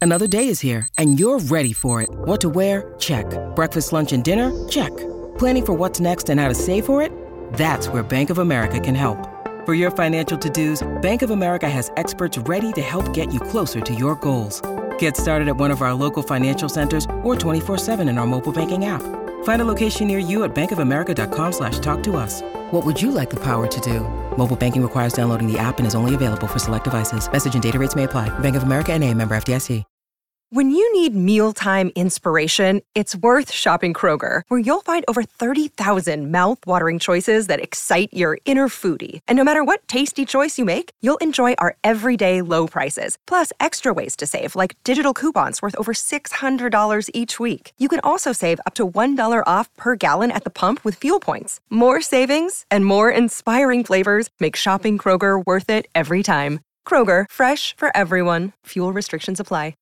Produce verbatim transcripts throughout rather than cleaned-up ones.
Another day is here, and you're ready for it. What to wear? Check. Breakfast, lunch, and dinner? Check. Planning for what's next and how to save for it? That's where Bank of America can help. For your financial to-dos, Bank of America has experts ready to help get you closer to your goals. Get started at one of our local financial centers or twenty-four seven in our mobile banking app. Find a location near you at bankofamerica.com slash talk to us. What would you like the power to do? Mobile banking requires downloading the app and is only available for select devices. Message and data rates may apply. Bank of America N A, member F D I C. When you need mealtime inspiration, it's worth shopping Kroger, where you'll find over thirty thousand mouth-watering choices that excite your inner foodie. And no matter what tasty choice you make, you'll enjoy our everyday low prices, plus extra ways to save, like digital coupons worth over six hundred dollars each week. You can also save up to one dollar off per gallon at the pump with fuel points. More savings and more inspiring flavors make shopping Kroger worth it every time. Kroger, fresh for everyone. Fuel restrictions apply.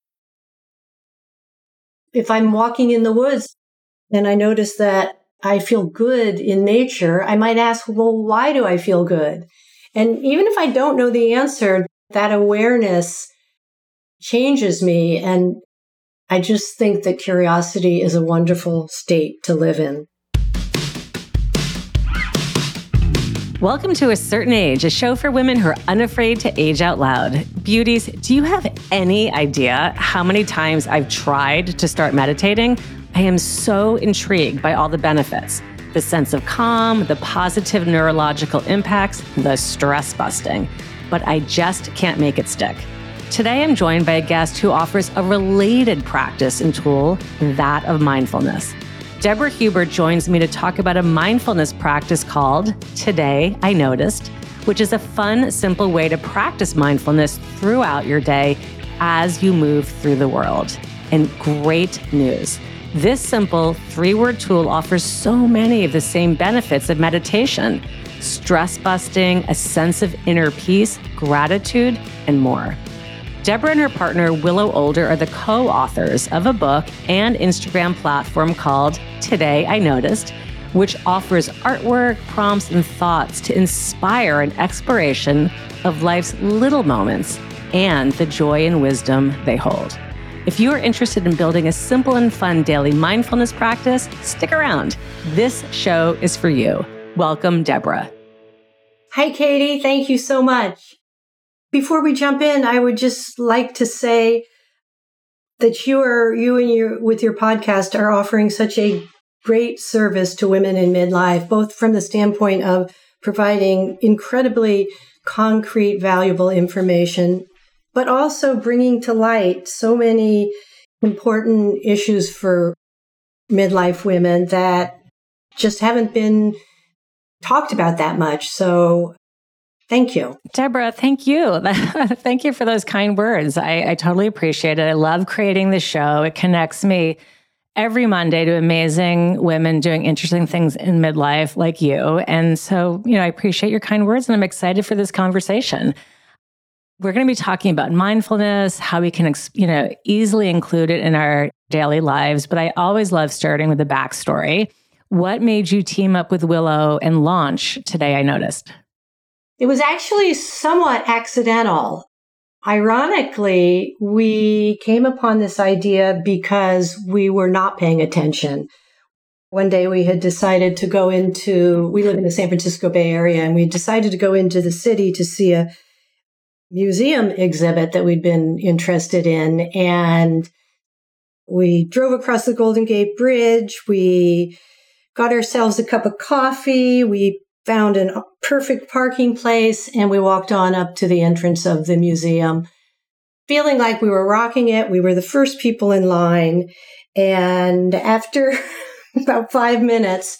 If I'm walking in the woods and I notice that I feel good in nature, I might ask, well, why do I feel good? And even if I don't know the answer, that awareness changes me. And I just think that curiosity is a wonderful state to live in. Welcome to A Certain Age, a show for women who are unafraid to age out loud. Beauties, do you have any idea how many times I've tried to start meditating? I am so intrigued by all the benefits, the sense of calm, the positive neurological impacts, the stress busting, but I just can't make it stick. Today, I'm joined by a guest who offers a related practice and tool, that of mindfulness. Deborah Huber joins me to talk about a mindfulness practice called Today I Noticed, which is a fun, simple way to practice mindfulness throughout your day as you move through the world. And great news. This simple three-word tool offers so many of the same benefits of meditation: stress busting, a sense of inner peace, gratitude, and more. Deborah and her partner, Willow Older, are the co-authors of a book and Instagram platform called Today I Noticed, which offers artwork, prompts, and thoughts to inspire an exploration of life's little moments and the joy and wisdom they hold. If you are interested in building a simple and fun daily mindfulness practice, stick around. This show is for you. Welcome, Deborah. Hi, Katie. Thank you so much. Before we jump in, I would just like to say that you are, you and your, with your podcast are offering such a great service to women in midlife, both from the standpoint of providing incredibly concrete, valuable information, but also bringing to light so many important issues for midlife women that just haven't been talked about that much. So thank you. Deborah, thank you. Thank you for those kind words. I, I totally appreciate it. I love creating the show. It connects me every Monday to amazing women doing interesting things in midlife like you. And so, you know, I appreciate your kind words and I'm excited for this conversation. We're going to be talking about mindfulness, how we can, you know, easily include it in our daily lives. But I always love starting with the backstory. What made you team up with Willow and launch Today I Noticed? It was actually somewhat accidental. Ironically, we came upon this idea because we were not paying attention. One day we had decided to go into, we live in the San Francisco Bay Area, and we decided to go into the city to see a museum exhibit that we'd been interested in. And we drove across the Golden Gate Bridge. We got ourselves a cup of coffee. We found a perfect parking place, and we walked on up to the entrance of the museum, feeling like we were rocking it. We were the first people in line. And after about five minutes,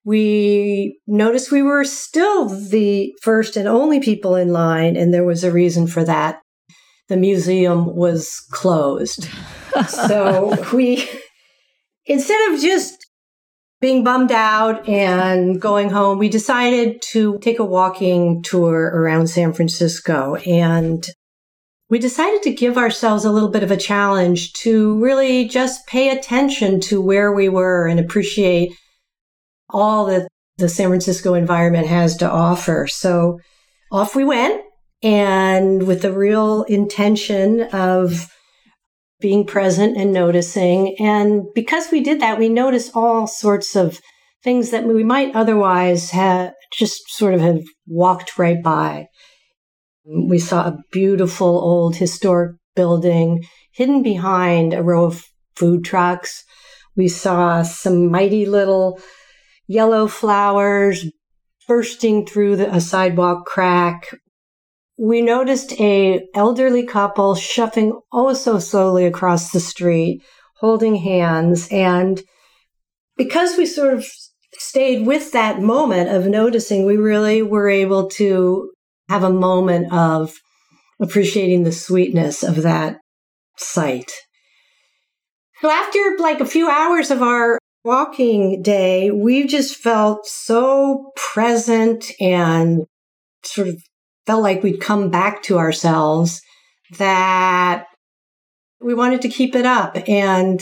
we noticed we were still the first and only people in line, and there was a reason for that. The museum was closed. So we, instead of just being bummed out and going home, we decided to take a walking tour around San Francisco. And we decided to give ourselves a little bit of a challenge to really just pay attention to where we were and appreciate all that the San Francisco environment has to offer. So off we went, and with the real intention of being present and noticing. And because we did that, we noticed all sorts of things that we might otherwise have just sort of have walked right by. We saw a beautiful old historic building hidden behind a row of food trucks. We saw some mighty little yellow flowers bursting through the, a sidewalk crack. We noticed a elderly couple shuffling oh so slowly across the street, holding hands. And because we sort of stayed with that moment of noticing, we really were able to have a moment of appreciating the sweetness of that sight. So after like a few hours of our walking day, we just felt so present and sort of felt like we'd come back to ourselves that we wanted to keep it up. And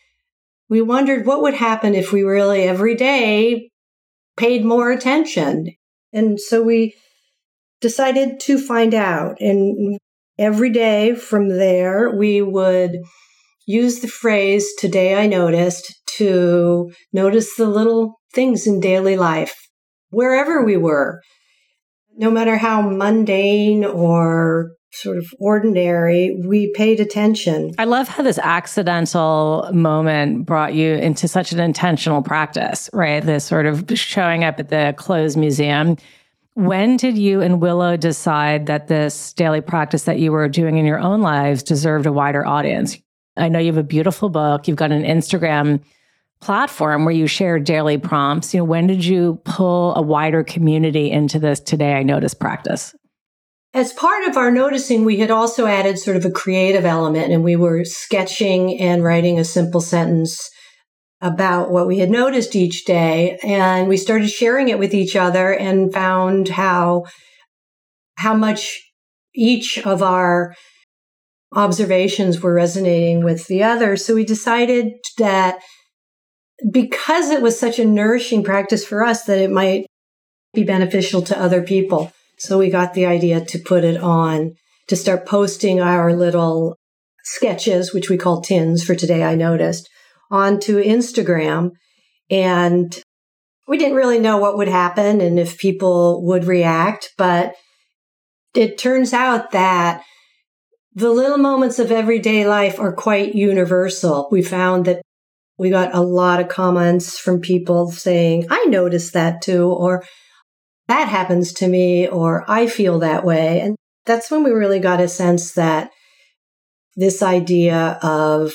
we wondered what would happen if we really every day paid more attention. And so we decided to find out. And every day from there, we would use the phrase, "Today I noticed," to notice the little things in daily life, wherever we were, no matter how mundane or sort of ordinary, we paid attention. I love how this accidental moment brought you into such an intentional practice, right? This sort of showing up at the closed museum. When did you and Willow decide that this daily practice that you were doing in your own lives deserved a wider audience? I know you have a beautiful book. You've got an Instagram platform where you share daily prompts. You know, when did you pull a wider community into this Today I Notice practice? As part of our noticing, we had also added sort of a creative element, and we were sketching and writing a simple sentence about what we had noticed each day. And we started sharing it with each other and found how, how much each of our observations were resonating with the other. So we decided that because it was such a nourishing practice for us, that it might be beneficial to other people. So we got the idea to put it on, to start posting our little sketches, which we call tins for Today I Noticed, onto Instagram. And we didn't really know what would happen and if people would react, but it turns out that the little moments of everyday life are quite universal. We found that we got a lot of comments from people saying, "I noticed that too," or "That happens to me," or "I feel that way." And that's when we really got a sense that this idea of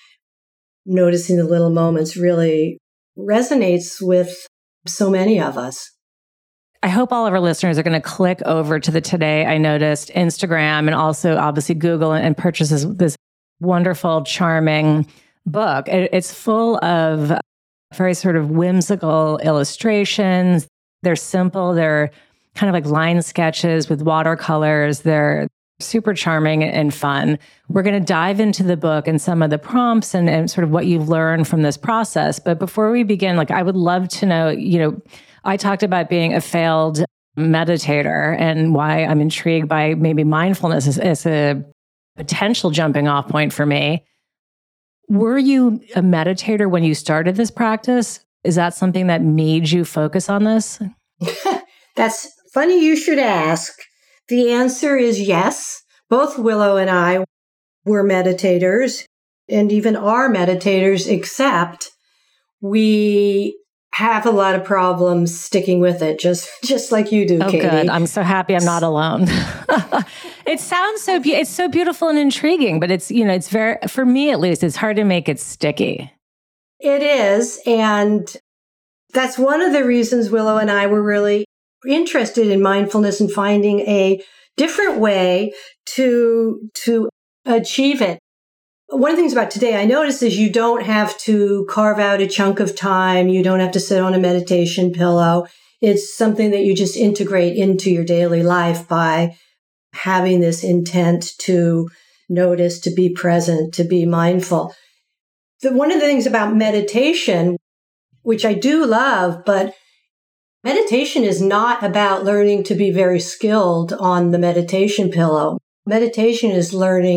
noticing the little moments really resonates with so many of us. I hope all of our listeners are going to click over to the Today I Noticed Instagram and also obviously Google and purchase this, this wonderful, charming book. It, it's full of very sort of whimsical illustrations. They're simple. They're kind of like line sketches with watercolors. They're super charming and fun. We're going to dive into the book and some of the prompts and, and sort of what you've learned from this process. But before we begin, like I would love to know, you know, I talked about being a failed meditator and why I'm intrigued by maybe mindfulness as, as a potential jumping off point for me. Were you a meditator when you started this practice? Is that something that made you focus on this? That's funny you should ask. The answer is yes. Both Willow and I were meditators and even are meditators, except we have a lot of problems sticking with it, just just like you do, oh, Katie. Good. I'm so happy I'm not alone. It sounds so be- it's so beautiful and intriguing, but it's, you know, it's very, for me at least, it's hard to make it sticky. It is. And that's one of the reasons Willow and I were really interested in mindfulness and finding a different way to, to achieve it. One of the things about Today I Noticed is you don't have to carve out a chunk of time. You don't have to sit on a meditation pillow. It's something that you just integrate into your daily life by having this intent to notice, to be present, to be mindful. The, one of the things about meditation, which I do love, but meditation is not about learning to be very skilled on the meditation pillow. Meditation is learning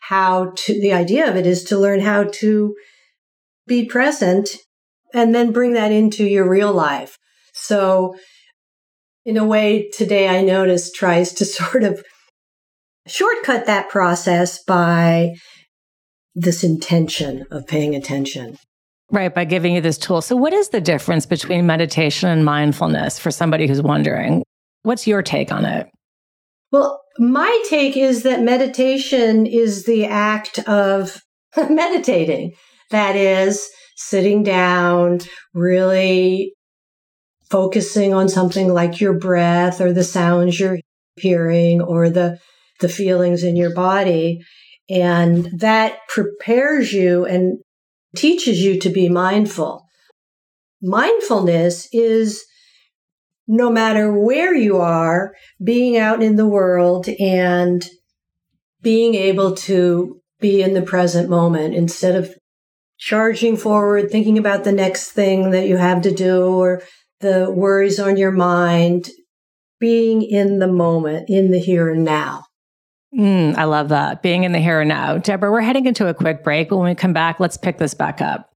how to, the idea of it is to learn how to be present and then bring that into your real life. So in a way, Today I Notice tries to sort of shortcut that process by this intention of paying attention. Right, by giving you this tool. So what is the difference between meditation and mindfulness for somebody who's wondering? What's your take on it? Well, my take is that meditation is the act of meditating. That is, sitting down, really focusing on something like your breath or the sounds you're hearing or the, the feelings in your body. And that prepares you and teaches you to be mindful. Mindfulness is, no matter where you are, being out in the world and being able to be in the present moment instead of charging forward, thinking about the next thing that you have to do or the worries on your mind, being in the moment, in the here and now. Mm, I love that. Being in the here and now. Deborah, we're heading into a quick break, but when we come back, let's pick this back up.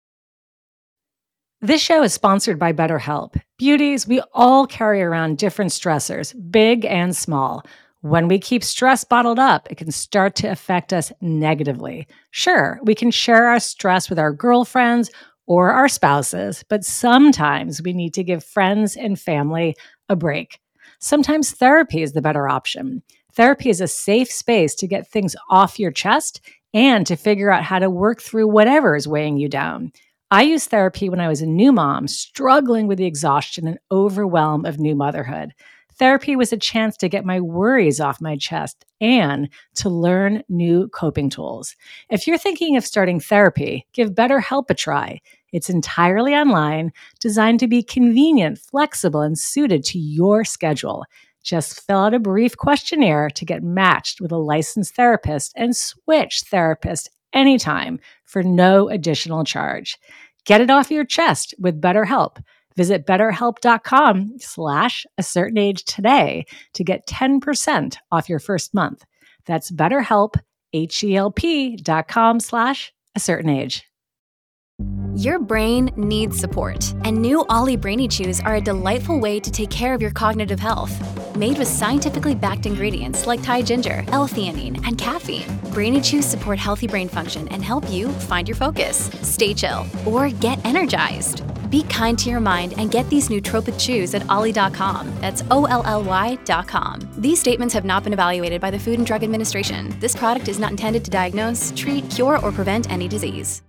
This show is sponsored by BetterHelp. Beauties, we all carry around different stressors, big and small. When we keep stress bottled up, it can start to affect us negatively. Sure, we can share our stress with our girlfriends or our spouses, but sometimes we need to give friends and family a break. Sometimes therapy is the better option. Therapy is a safe space to get things off your chest and to figure out how to work through whatever is weighing you down. I used therapy when I was a new mom, struggling with the exhaustion and overwhelm of new motherhood. Therapy was a chance to get my worries off my chest and to learn new coping tools. If you're thinking of starting therapy, give BetterHelp a try. It's entirely online, designed to be convenient, flexible, and suited to your schedule. Just fill out a brief questionnaire to get matched with a licensed therapist and switch therapists anytime for no additional charge. Get it off your chest with BetterHelp. Visit betterhelp.com slash a certain age today to get ten percent off your first month. That's BetterHelp, H-E-L-P dot com slash a certain age. Your brain needs support, and new Ollie Brainy Chews are a delightful way to take care of your cognitive health. Made with scientifically backed ingredients like Thai ginger, L-theanine, and caffeine, Brainy Chews support healthy brain function and help you find your focus, stay chill, or get energized. Be kind to your mind and get these nootropic chews at ollie dot com. That's O L L Y dot com. These statements have not been evaluated by the Food and Drug Administration. This product is not intended to diagnose, treat, cure, or prevent any disease.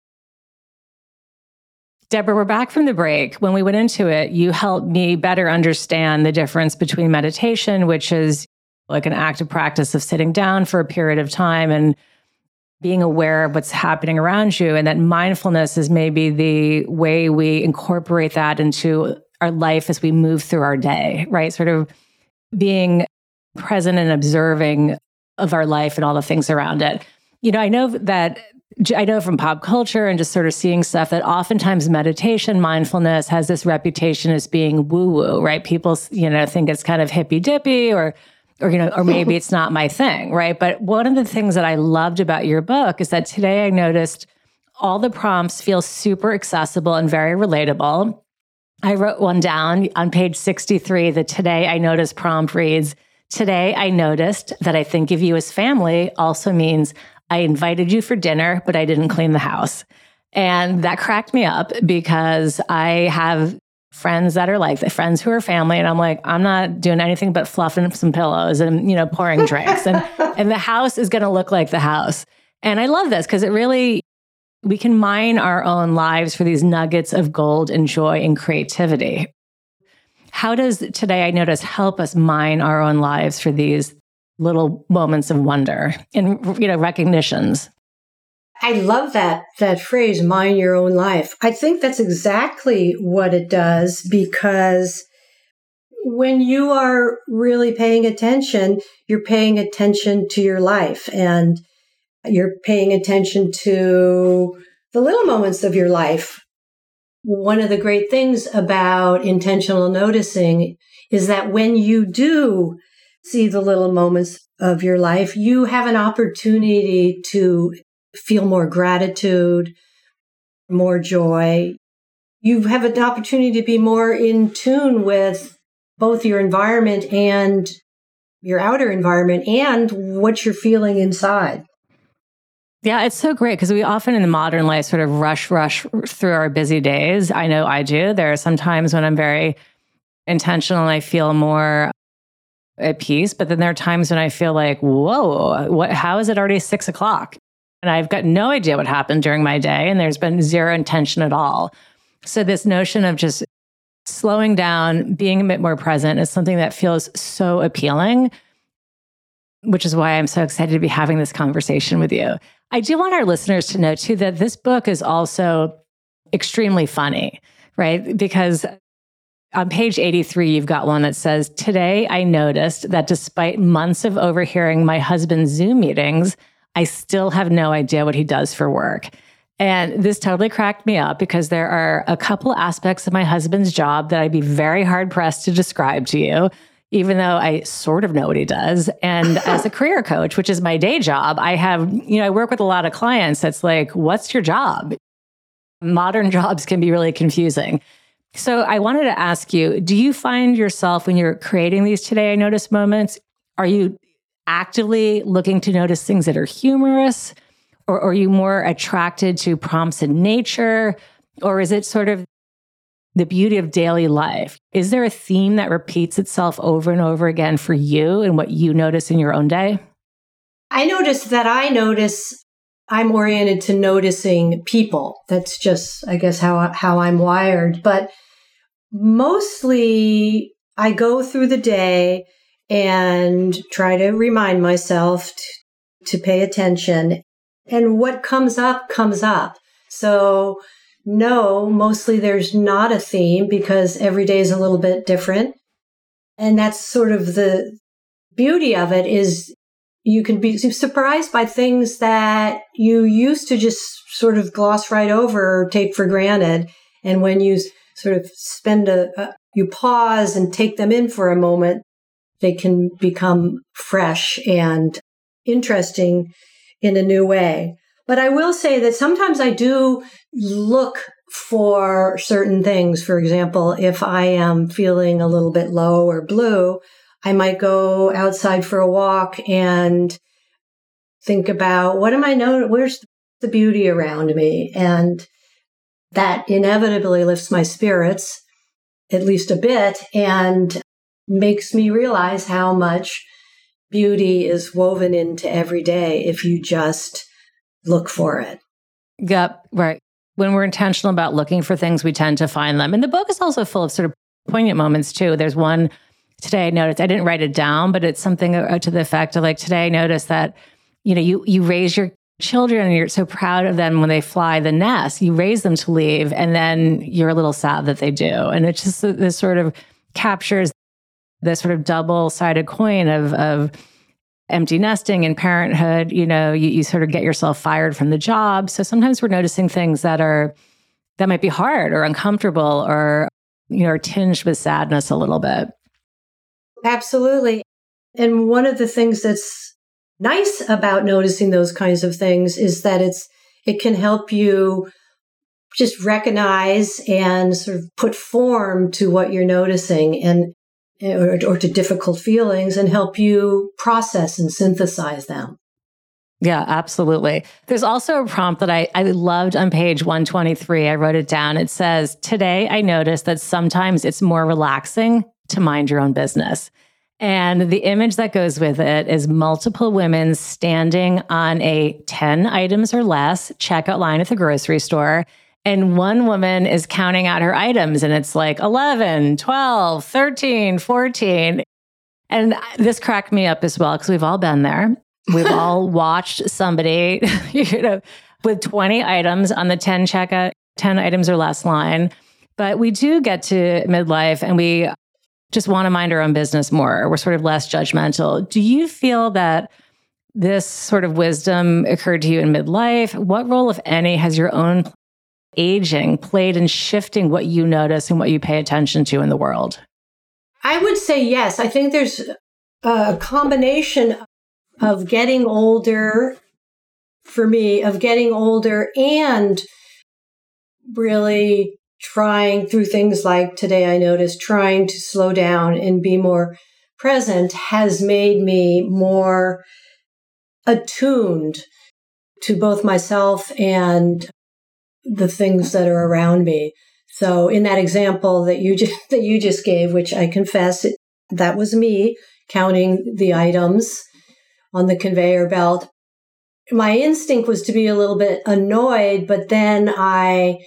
Deborah, we're back from the break. When we went into it, you helped me better understand the difference between meditation, which is like an active practice of sitting down for a period of time and being aware of what's happening around you, and that mindfulness is maybe the way we incorporate that into our life as we move through our day, right? Sort of being present and observing of our life and all the things around it. You know, I know that I know from pop culture and just sort of seeing stuff that oftentimes meditation, mindfulness has this reputation as being woo-woo, right? People, you know, think it's kind of hippy-dippy or, or, you know, or maybe it's not my thing, right? But one of the things that I loved about your book is that Today I Noticed all the prompts feel super accessible and very relatable. I wrote one down on page sixty-three. The Today I Noticed prompt reads, "Today I noticed that I think of you as family also means I invited you for dinner, but I didn't clean the house." And that cracked me up because I have friends that are like, friends who are family. And I'm like, I'm not doing anything but fluffing some pillows and, you know, pouring drinks. And, and the house is going to look like the house. And I love this because it really, we can mine our own lives for these nuggets of gold and joy and creativity. How does Today I Notice help us mine our own lives for these little moments of wonder and, you know, recognitions? I love that, that phrase, mine your own life. I think that's exactly what it does, because when you are really paying attention, you're paying attention to your life and you're paying attention to the little moments of your life. One of the great things about intentional noticing is that when you do see the little moments of your life, you have an opportunity to feel more gratitude, more joy. You have an opportunity to be more in tune with both your environment and your outer environment and what you're feeling inside. Yeah, it's so great because we often in the modern life sort of rush, rush through our busy days. I know I do. There are some times when I'm very intentional and I feel more at peace, but then there are times when I feel like, whoa, what? How is it already six o'clock? And I've got no idea what happened during my day, and there's been zero intention at all. So this notion of just slowing down, being a bit more present is something that feels so appealing, which is why I'm so excited to be having this conversation with you. I do want our listeners to know too that this book is also extremely funny, right? Because on page eighty-three, you've got one that says, "Today I noticed that despite months of overhearing my husband's Zoom meetings, I still have no idea what he does for work." And this totally cracked me up because there are a couple aspects of my husband's job that I'd be very hard pressed to describe to you, even though I sort of know what he does. And as a career coach, which is my day job, I have, you know, I work with a lot of clients that's like, what's your job? Modern jobs can be really confusing. So I wanted to ask you, do you find yourself when you're creating these Today I Notice moments, are you actively looking to notice things that are humorous? Or, or are you more attracted to prompts in nature? Or is it sort of the beauty of daily life? Is there a theme that repeats itself over and over again for you and what you notice in your own day? I notice that I notice I'm oriented to noticing people. That's just, I guess, how, how I'm wired. But mostly I go through the day and try to remind myself to, to pay attention. And what comes up, comes up. So no, mostly there's not a theme because every day is a little bit different. And that's sort of the beauty of it is you can be surprised by things that you used to just sort of gloss right over or take for granted. And when you sort of spend a, a you pause and take them in for a moment, they can become fresh and interesting in a new way. But I will say that sometimes I do look for certain things. For example, if I am feeling a little bit low or blue, I might go outside for a walk and think about what am I noticing? Where's the beauty around me? And that inevitably lifts my spirits, at least a bit, and makes me realize how much beauty is woven into every day if you just look for it. Yep, right. When we're intentional about looking for things, we tend to find them. And the book is also full of sort of poignant moments too. There's one today I noticed, I didn't write it down, but it's something to the effect of like, today I noticed that, you know, you, you raise your children and you're so proud of them when they fly the nest, you raise them to leave, and then you're a little sad that they do. And it's just this sort of captures this sort of double-sided coin of, of empty nesting and parenthood. You know, you, you sort of get yourself fired from the job. So sometimes we're noticing things that are, that might be hard or uncomfortable or, you know, are tinged with sadness a little bit. Absolutely. And one of the things that's nice about noticing those kinds of things is that it's, it can help you just recognize and sort of put form to what you're noticing and Or, or to difficult feelings and help you process and synthesize them. Yeah, absolutely. There's also a prompt that I, I loved on page one twenty-three. I wrote it down. It says, "Today I noticed that sometimes it's more relaxing to mind your own business." And the image that goes with it is multiple women standing on a ten items or less checkout line at the grocery store. And one woman is counting out her items and it's like eleven, twelve, thirteen, fourteen. And this cracked me up as well because we've all been there. We've all watched somebody, you know, with twenty items on the ten checkout, ten items or less line. But we do get to midlife and we just want to mind our own business more. We're sort of less judgmental. Do you feel that this sort of wisdom occurred to you in midlife? What role, if any, has your own aging played in shifting what you notice and what you pay attention to in the world? I would say yes. I think there's a combination of getting older, for me, of getting older and really trying through things like Today I Noticed, trying to slow down and be more present has made me more attuned to both myself and the things that are around me. So in that example that you just, that you just gave, which I confess it, that was me counting the items on the conveyor belt. My instinct was to be a little bit annoyed, but then I,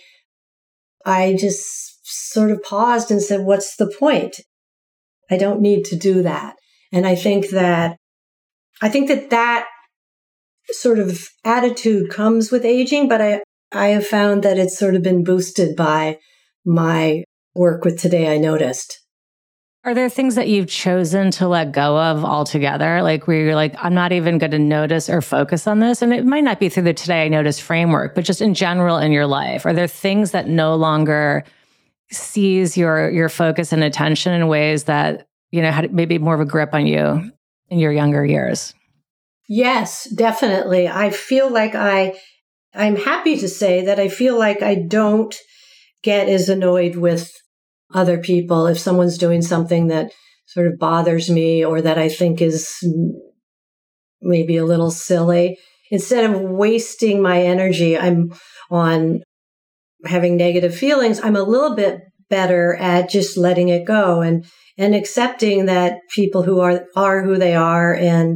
I just sort of paused and said, what's the point? I don't need to do that. And I think that, I think that that sort of attitude comes with aging, but I, I have found that it's sort of been boosted by my work with Today I Noticed. Are there things that you've chosen to let go of altogether? Like where you're like, I'm not even going to notice or focus on this. And it might not be through the Today I Noticed framework, but just in general in your life. Are there things that no longer seize your, your focus and attention in ways that, you know, had maybe more of a grip on you in your younger years? Yes, definitely. I feel like I, I'm happy to say that I feel like I don't get as annoyed with other people if someone's doing something that sort of bothers me or that I think is maybe a little silly. Instead of wasting my energy, I'm on having negative feelings. I'm a little bit better at just letting it go and, and accepting that people who are, are who they are. And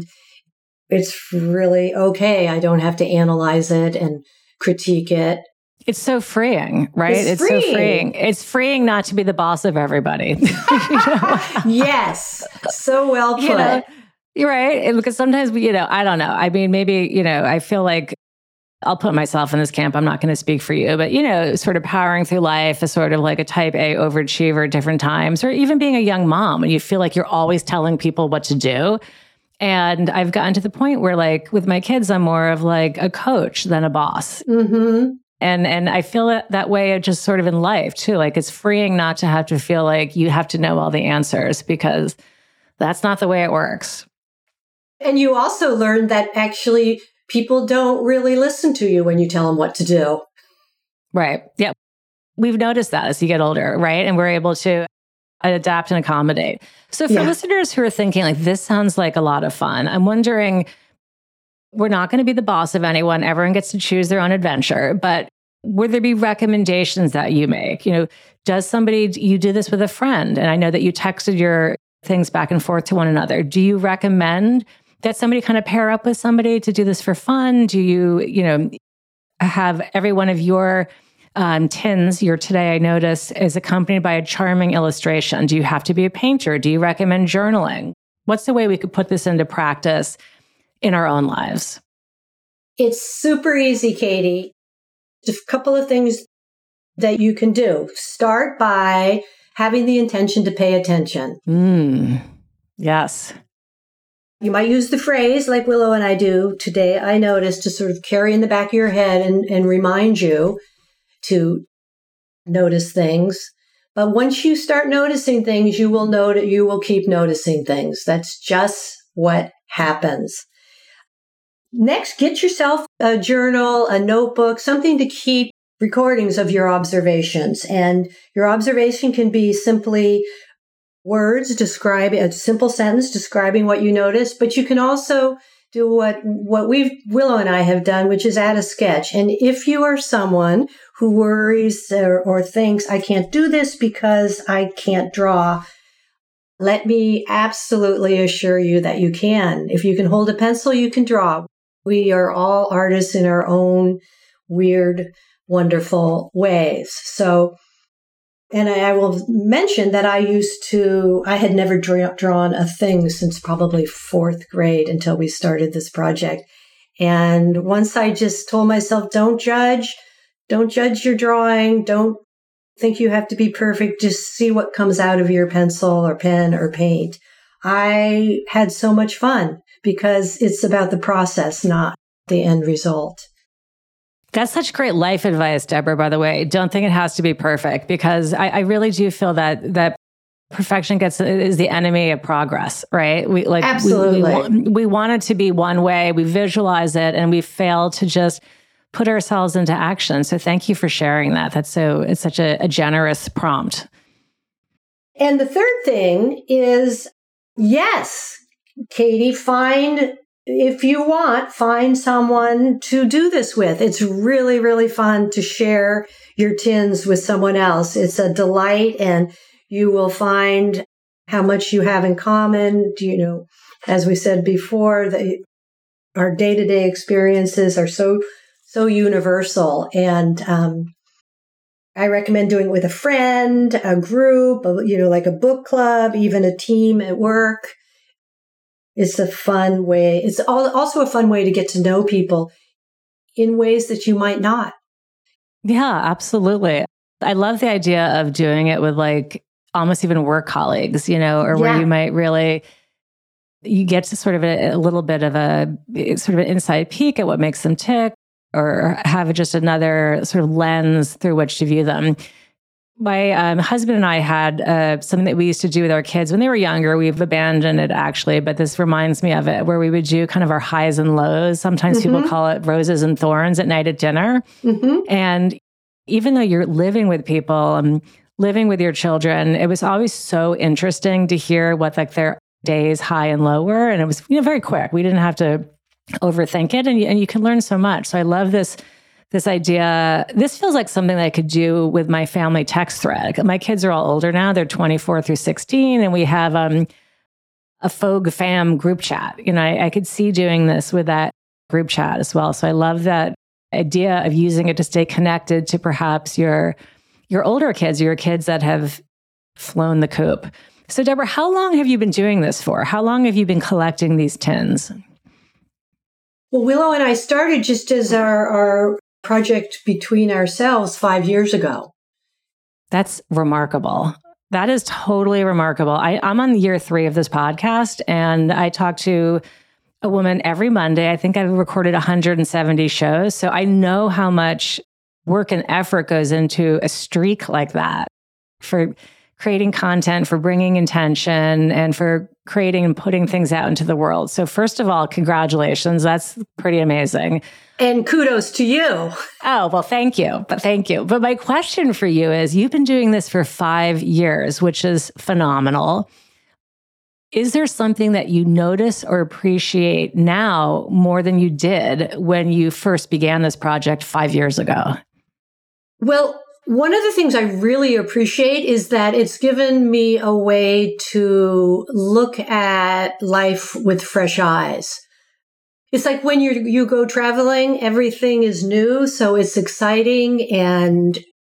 it's really okay. I don't have to analyze it and critique it. It's so freeing, right? It's, it's freeing. so freeing. It's freeing not to be the boss of everybody. You know? Yes. So well put. You know, you're right. Because sometimes, you know, I don't know. I mean, maybe, you know, I feel like I'll put myself in this camp. I'm not going to speak for you, but, you know, sort of powering through life as sort of like a type A overachiever at different times, or even being a young mom and you feel like you're always telling people what to do. And I've gotten to the point where, like, with my kids, I'm more of like a coach than a boss. Mm-hmm. And and I feel it that way just sort of in life too. Like it's freeing not to have to feel like you have to know all the answers because that's not the way it works. And you also learn that actually people don't really listen to you when you tell them what to do. Right. Yeah. We've noticed that as you get older, right? And we're able to adapt and accommodate. So for yeah. listeners who are thinking like, this sounds like a lot of fun, I'm wondering, we're not going to be the boss of anyone. Everyone gets to choose their own adventure. But would there be recommendations that you make? You know, does somebody, you do this with a friend, and I know that you texted your things back and forth to one another. Do you recommend that somebody kind of pair up with somebody to do this for fun? Do you, you know, have every one of your um, tins, your Today I Noticed, is accompanied by a charming illustration? Do you have to be a painter? Do you recommend journaling? What's the way we could put this into practice in our own lives? It's super easy, Katie. Just a couple of things that you can do. Start by having the intention to pay attention. Mm, yes. You might use the phrase like Willow and I do, Today I Noticed, to sort of carry in the back of your head and, and remind you to notice things. But once you start noticing things, you will know that you will keep noticing things. That's just what happens. Next, get yourself a journal, a notebook, something to keep recordings of your observations. And your observation can be simply words describing a simple sentence describing what you noticed, but you can also do what, what we've, Willow and I have done, which is add a sketch. And if you are someone who worries or, or thinks, I can't do this because I can't draw, let me absolutely assure you that you can. If you can hold a pencil, you can draw. We are all artists in our own weird, wonderful ways. So, and I, I will mention that I used to, I had never dra- drawn a thing since probably fourth grade until we started this project. And once I just told myself, don't judge, don't judge your drawing, don't think you have to be perfect, just see what comes out of your pencil or pen or paint. I had so much fun because it's about the process, not the end result. That's such great life advice, Deborah, by the way. Don't think it has to be perfect, because I, I really do feel that that perfection gets is the enemy of progress, right? We like Absolutely. We, we, we want it to be one way. We visualize it, and we fail to just put ourselves into action. So thank you for sharing that. That's so it's such a, a generous prompt. And the third thing is, yes, Katie, find, if you want, find someone to do this with. It's really, really fun to share your tins with someone else. It's a delight, and you will find how much you have in common. You know, as we said before, the, our day-to-day experiences are so, so universal. And um, I recommend doing it with a friend, a group, you know, like a book club, even a team at work. It's a fun way. It's also a fun way to get to know people in ways that you might not. Yeah, absolutely. I love the idea of doing it with like almost even work colleagues, you know, or yeah. where you might really, you get to sort of a, a little bit of a sort of an inside peek at what makes them tick, or have just another sort of lens through which to view them. My um, husband and I had uh, something that we used to do with our kids when they were younger. We've abandoned it actually, but this reminds me of it, where we would do kind of our highs and lows. Sometimes mm-hmm. people call it roses and thorns at night at dinner. Mm-hmm. And even though you're living with people and living with your children, it was always so interesting to hear what like their days high and low were. And it was, you know, very quick. We didn't have to overthink it, and you, and you can learn so much. So I love this This idea. This feels like something that I could do with my family text thread. My kids are all older now. They're twenty-four through sixteen. And we have um, a Fogue fam group chat. You know, I, I could see doing this with that group chat as well. So I love that idea of using it to stay connected to perhaps your, your older kids, or your kids that have flown the coop. So Deborah, how long have you been doing this for? How long have you been collecting these tins? Well, Willow and I started just as our, our project between ourselves five years ago. That's remarkable. That is totally remarkable. I, I'm on year three of this podcast, and I talk to a woman every Monday. I think I've recorded one hundred seventy shows. So I know how much work and effort goes into a streak like that, for creating content, for bringing intention, and for creating and putting things out into the world. So first of all, congratulations. That's pretty amazing. And kudos to you. Oh, well, thank you. But thank you. But my question for you is, you've been doing this for five years, which is phenomenal. Is there something that you notice or appreciate now more than you did when you first began this project five years ago? Well, one of the things I really appreciate is that it's given me a way to look at life with fresh eyes. It's like when you you go traveling, everything is new, so it's exciting and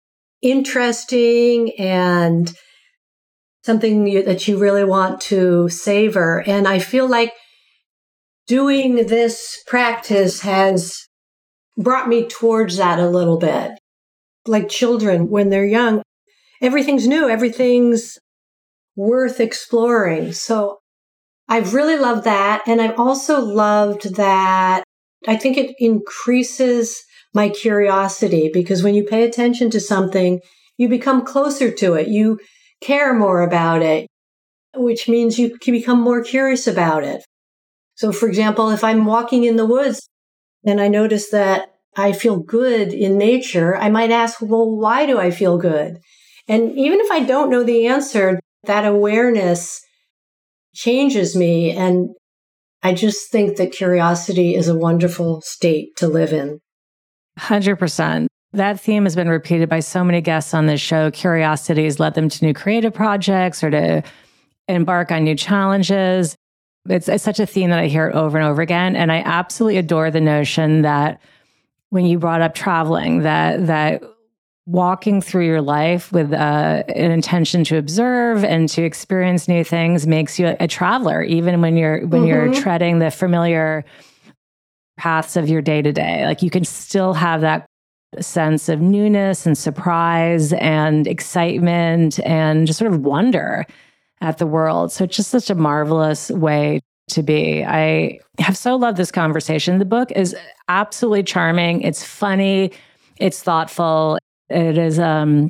interesting and something you, that you really want to savor. And I feel like doing this practice has brought me towards that a little bit. Like children, when they're young, everything's new, everything's worth exploring. So I've really loved that. And I've also loved that I think it increases my curiosity, because when you pay attention to something, you become closer to it. You care more about it, which means you can become more curious about it. So for example, if I'm walking in the woods and I notice that I feel good in nature, I might ask, well, why do I feel good? And even if I don't know the answer, that awareness changes me. And I just think that curiosity is a wonderful state to live in. one hundred percent. That theme has been repeated by so many guests on this show. Curiosity has led them to new creative projects or to embark on new challenges. It's, it's such a theme that I hear over and over again. And I absolutely adore the notion that when you brought up traveling, that that walking through your life with uh, an intention to observe and to experience new things makes you a, a traveler, even when you're when mm-hmm. you're treading the familiar paths of your day to day. Like you can still have that sense of newness and surprise and excitement and just sort of wonder at the world. So it's just such a marvelous way to be. I have so loved this conversation. The book is absolutely charming. It's funny. It's thoughtful. It is um,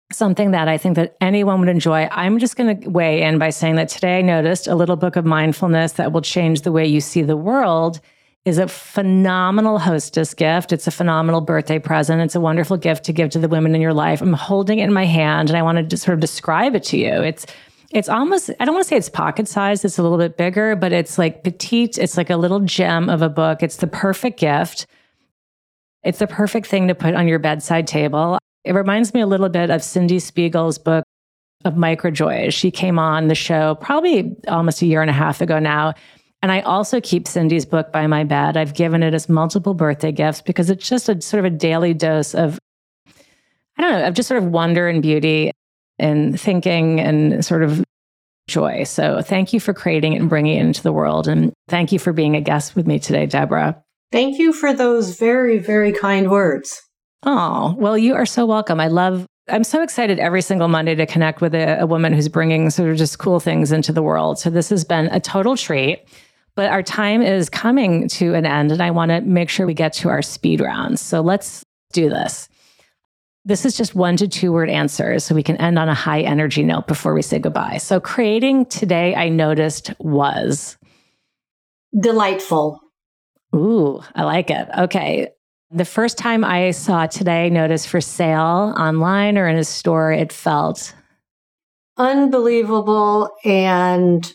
something that I think that anyone would enjoy. I'm just going to weigh in by saying that today I noticed a little book of mindfulness that will change the way you see the world is a phenomenal hostess gift. It's a phenomenal birthday present. It's a wonderful gift to give to the women in your life. I'm holding it in my hand and I want to sort of describe it to you. It's It's almost, I don't want to say it's pocket sized. It's a little bit bigger, but it's like petite. It's like a little gem of a book. It's the perfect gift. It's the perfect thing to put on your bedside table. It reminds me a little bit of Cindy Spiegel's book of Microjoys. She came on the show probably almost a year and a half ago now. And I also keep Cindy's book by my bed. I've given it as multiple birthday gifts because it's just a sort of a daily dose of, I don't know, of just sort of wonder and beauty and thinking and sort of joy. So thank you for creating it and bringing it into the world. And thank you for being a guest with me today, Deborah. Thank you for those very, very kind words. Oh, well, you are so welcome. I love, I'm so excited every single Monday to connect with a, a woman who's bringing sort of just cool things into the world. So this has been a total treat, but our time is coming to an end and I want to make sure we get to our speed rounds. So let's do this. This is just one to two word answers so we can end on a high energy note before we say goodbye. So creating today, I noticed was delightful. Ooh, I like it. Okay. The first time I saw Today I Noticed for sale online or in a store, it felt unbelievable and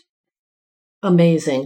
amazing.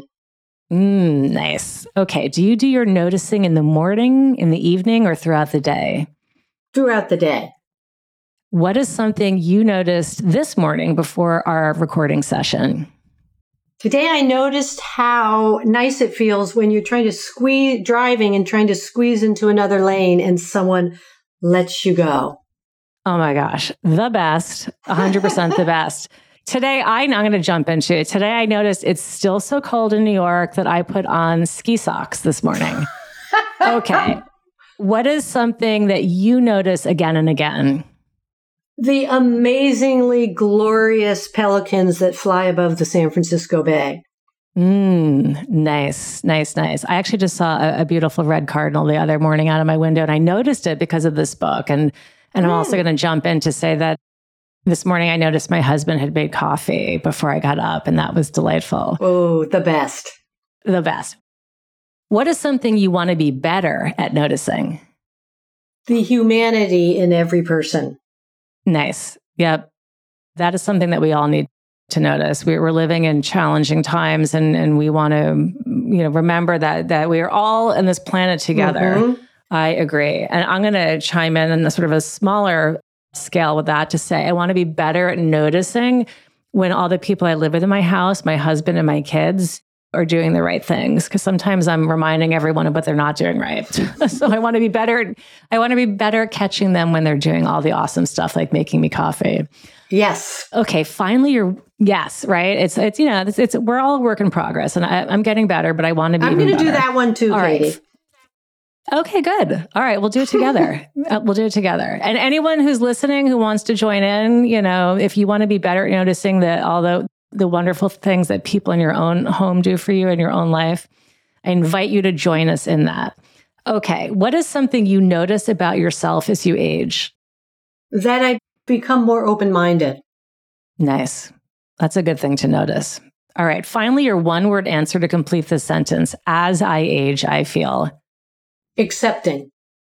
Mm, nice. Okay. Do you do your noticing in the morning, in the evening, or throughout the day? Throughout the day. What is something you noticed this morning before our recording session? Today, I noticed how nice it feels when you're trying to squeeze, driving and trying to squeeze into another lane and someone lets you go. Oh my gosh. The best. one hundred percent the best. Today, I, I'm going to jump into it. Today, I noticed it's still so cold in New York that I put on ski socks this morning. Okay. What is something that you notice again and again? The amazingly glorious pelicans that fly above the San Francisco Bay. Mm, nice, nice, nice. I actually just saw a, a beautiful red cardinal the other morning out of my window, and I noticed it because of this book. And and mm. I'm also going to jump in to say that this morning I noticed my husband had made coffee before I got up, and that was delightful. Oh, the best. The best. What is something you want to be better at noticing? The humanity in every person. Nice. Yep. That is something that we all need to notice. We, we're living in challenging times and, and we want to, you know, remember that, that we are all in this planet together. Mm-hmm. I agree. And I'm going to chime in on a sort of a smaller scale with that to say, I want to be better at noticing when all the people I live with in my house, my husband and my kids, are doing the right things. Because sometimes I'm reminding everyone of what they're not doing right. So I want to be better. I want to be better at catching them when they're doing all the awesome stuff, like making me coffee. Yes. Okay. Finally, you're yes, right. It's it's you know it's, it's we're all a work in progress, and I, I'm getting better, but I want to be. I'm going to do that one too, all Katie. Right. Okay, good. All right, we'll do it together. uh, we'll do it together. And anyone who's listening who wants to join in, you know, if you want to be better at noticing that although the wonderful things that people in your own home do for you in your own life, I invite you to join us in that. Okay, what is something you notice about yourself as you age? That I become more open-minded. Nice. That's a good thing to notice. All right, finally, your one-word answer to complete this sentence. As I age, I feel. Accepting.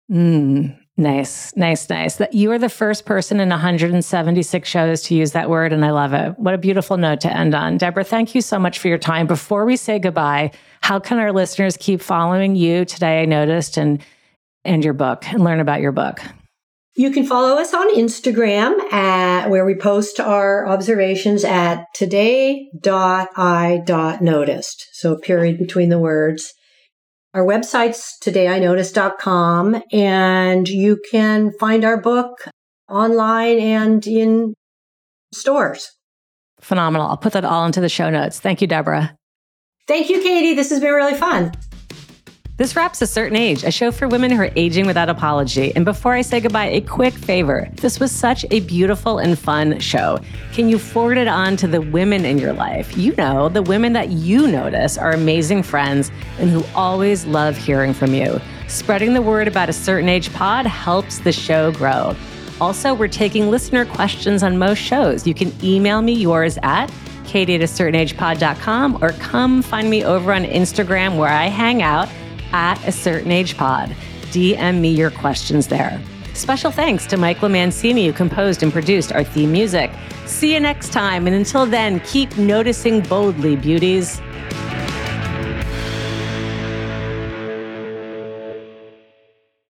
Mm, nice, nice, nice. That you are the first person in one hundred seventy-six shows to use that word, and I love it. What a beautiful note to end on. Deborah, thank you so much for your time. Before we say goodbye, how can our listeners keep following you Today I Noticed and, and your book and learn about your book? You can follow us on Instagram at where we post our observations at today dot I dot noticed. So a period between the words. Our website's today I noticed dot com, and you can find our book online and in stores. Phenomenal. I'll put that all into the show notes. Thank you, Deborah. Thank you, Katie. This has been really fun. This wraps A Certain Age, a show for women who are aging without apology. And before I say goodbye, a quick favor. This was such a beautiful and fun show. Can you forward it on to the women in your life? You know, the women that you notice are amazing friends and who always love hearing from you. Spreading the word about A Certain Age pod helps the show grow. Also, we're taking listener questions on most shows. You can email me yours at katie at a certain age pod dot com or come find me over on Instagram where I hang out at a certain age pod. D M me your questions there. Special thanks to Mike Lamancini, who composed and produced our theme music. See you next time. And until then, keep noticing boldly, beauties.